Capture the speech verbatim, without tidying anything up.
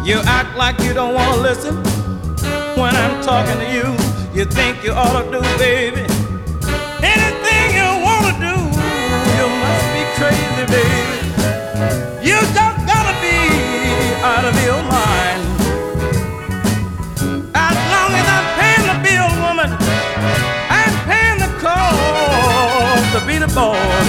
You act like you don't want to listen when I'm talking to you. You think you ought to do, baby,